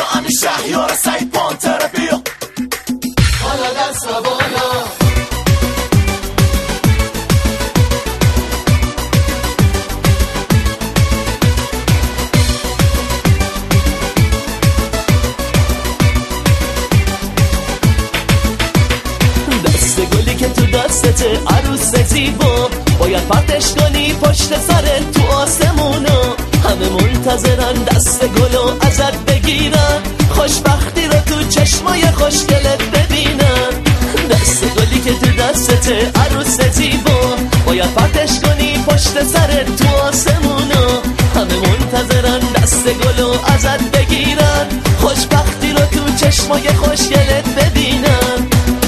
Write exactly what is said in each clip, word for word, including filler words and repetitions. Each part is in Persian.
امین شهریار سعید پانتر بیا حالا دست بالا دست گلی که تو دستته عروس زیبا باید پرتش کنی پشت سرت تو آسمونا همه منتظرن دست گلو ازت بگیرن خوشبختی رو تو چشمای خوشگلت ببینن دست گلی که تو دستته عروس زیبا باید پرتش کنی پشت سرت تو آسمونا همه منتظرن دست گلو ازت بگیرن خوشبختی رو تو چشمای خوشگلت ببینن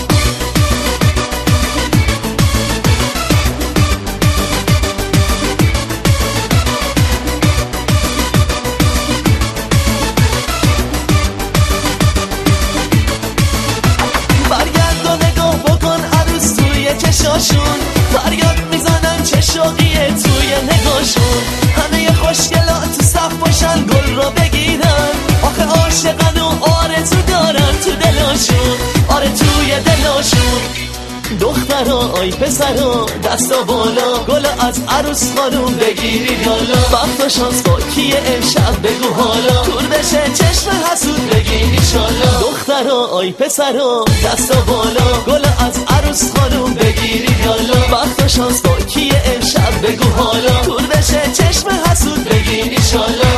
چشاشون فریاد میزنن چه شوقیه توی نگاشون همه خوشگلات تو صف باشن گل رو بگیرن آخه عاشقن و آرزو دارن تو دلاشون آره توی دلاشون دخترا آی پسرا دستا بالا گل از عروس خانوم بگیرید یالا وقت و شانس با کیه امشب بگو حالا دور بشه چشم حسود بگین ایشالا دخترا آی پسرا دستا بالا گل از عروس خانوم بگیرید یالا وقت و شانس با کیه امشب بگو حالا دور بشه چشم حسود بگین ایشالا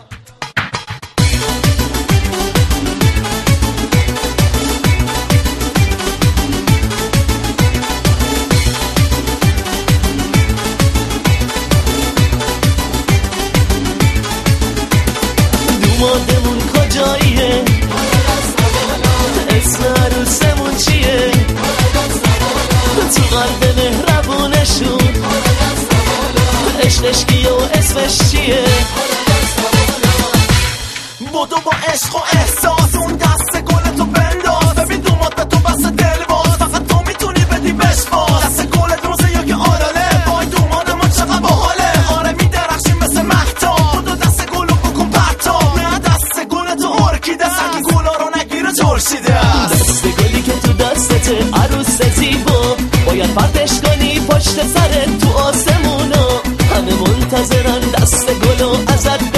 دومادمون کجاییه اسم عروسمون چیه تو قلب مهربونشون عشقش کیه و اسمش چیه بودو با عشق و احساس اون دست گلتو بنداز ببین دوماد به تو بس دل باز فقط تو میتونی بدی بش باز دست گلت روزه یا که آلاله وای دوماد ما چقدر باحاله آره میدرخشی مثل مهتاب بودو دست گلو بکن پرتاب نه دست گلتو ارکیده سنگ گلا رو نگیره جرشیده دست گلی که تو دستته عروس زیبا باید پرتش کنی پشت سرت تو آسمونا همه منتظرن دست گلو ازت